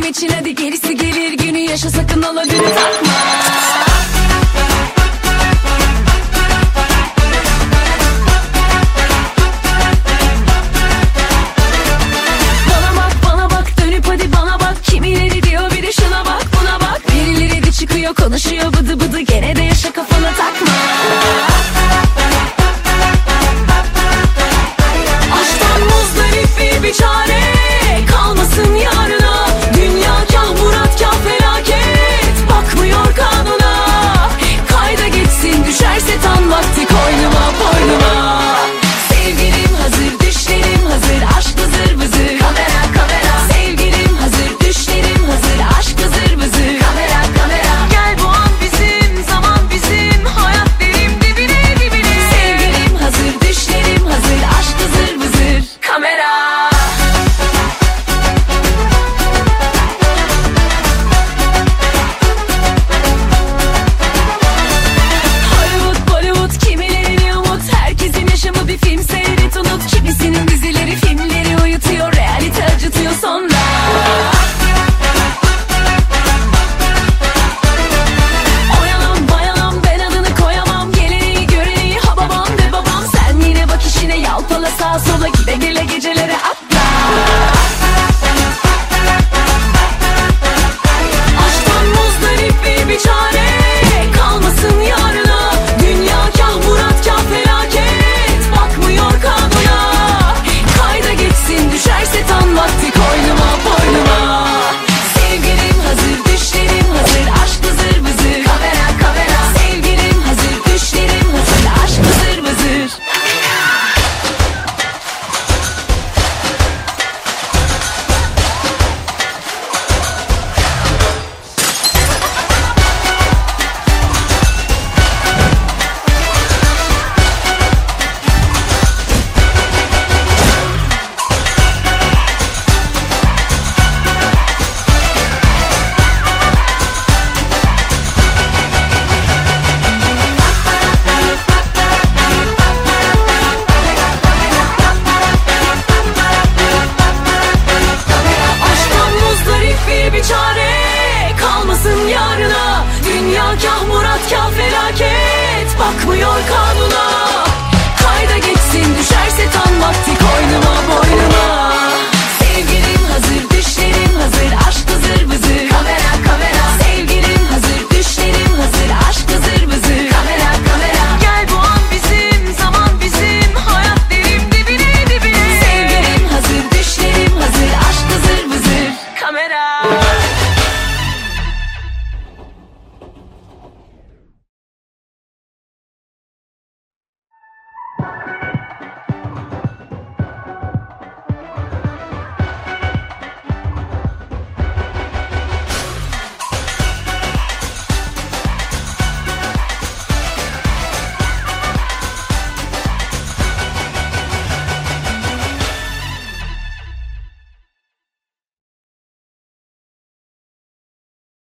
geçin hadi, gerisi gelir günü, yaşa sakın ola dünü takma. Konuşuyor bıdı bıdı, gene de yaşa kafana takma. Aşktan muzdarip bir çare kalmasın yarına. Dünya kah murat kah felaket, bakmıyor kanuna. Kayda geçsin düşerse tam vakti, koynuma boynuma. Sevgilim hazır, düşlerim hazır, aşk vızır vızır. Kamera kamera. Sevgilim hazır, düşlerim hazır, aşk vızır vızır. Kamera kamera. Sağa sola